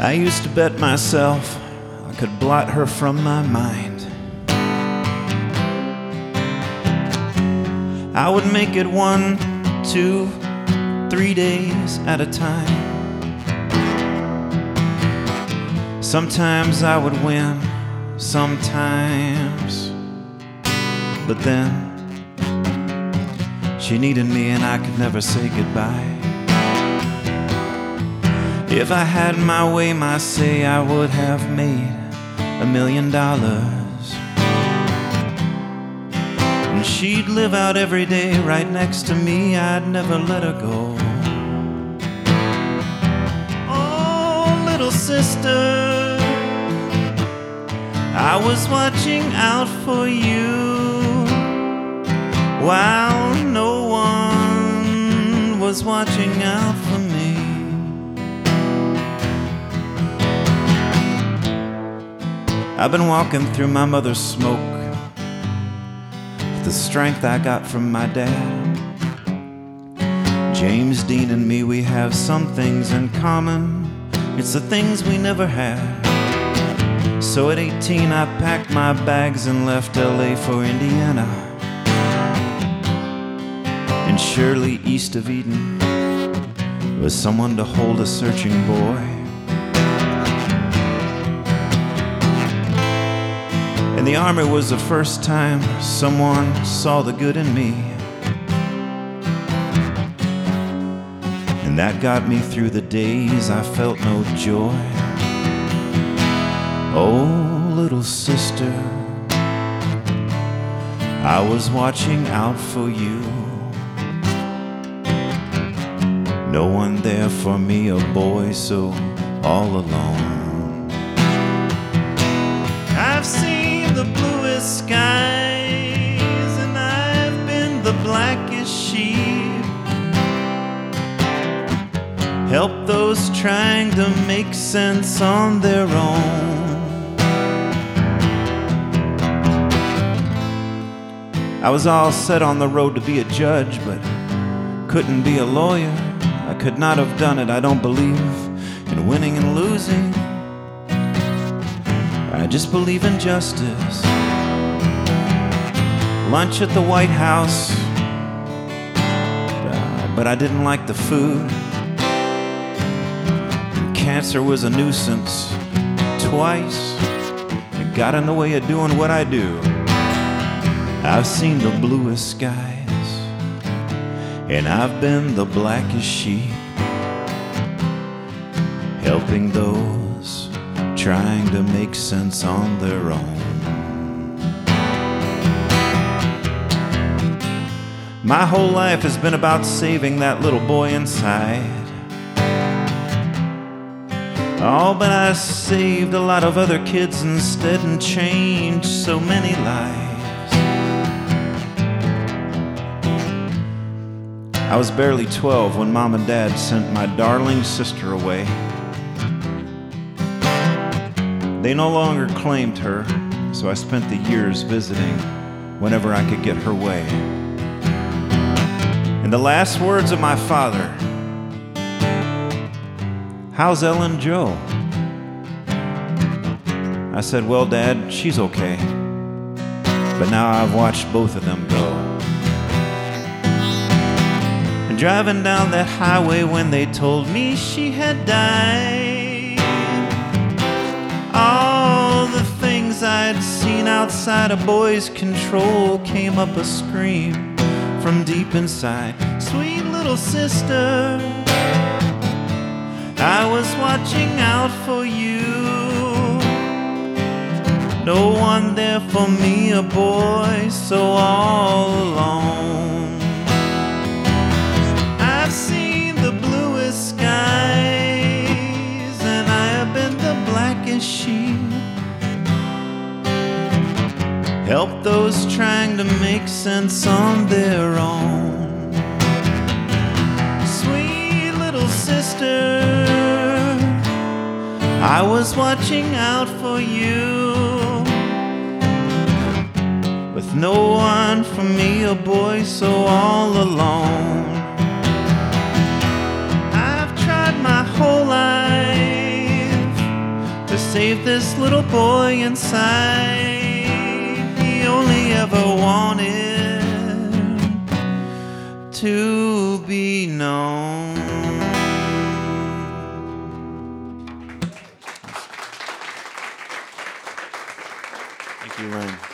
I used to bet myself I could blot her from my mind. I would make it 1, 2, 3 days at a time. Sometimes I would win, sometimes. But then she needed me and I could never say goodbye. If I had my way, my say, I would have made $1 million. And she'd live out every day right next to me. I'd never let her go. Oh, little sister, I was watching out for you while no one was watching out for me. I've been walking through my mother's smoke with the strength I got from my dad. James Dean and me, we have some things in common. It's the things we never had. So at 18 I packed my bags and left LA for Indiana. And surely east of Eden was someone to hold a searching boy. And the army was the first time someone saw the good in me. And that got me through the days I felt no joy. Oh, little sister, I was watching out for you. No one there for me, a boy so all alone. I've seen the bluest skies and I've been the blackest sheep. Help those trying to make sense on their own. I was all set on the road to be a judge, but couldn't be a lawyer. I could not have done it. I don't believe in winning and losing. I just believe in justice. Lunch at the White House, but I didn't like the food. And cancer was a nuisance twice. It got in the way of doing what I do. I've seen the bluest skies, and I've been the blackest sheep, helping those trying to make sense on their own. My whole life has been about saving that little boy inside. Oh, but I saved a lot of other kids instead and changed so many lives. I was barely 12 when Mom and Dad sent my darling sister away. They no longer claimed her, so I spent the years visiting whenever I could get her way. And the last words of my father, "How's Ellen Jo?" I said, "Well, Dad, she's okay." But now I've watched both of them go. Driving down that highway when they told me she had died, all the things I'd seen outside a boy's control came up a scream from deep inside. Sweet little sister, I was watching out for you. No one there for me, a boy so all alone. I've seen the bluest skies and I have been the blackest sheep. Help those trying to make sense on their own. Sweet little sister, I was watching out for you. With no one for me, a boy so all alone. I've tried my whole life little boy inside, he only ever wanted to be known. Thank you, Ryan.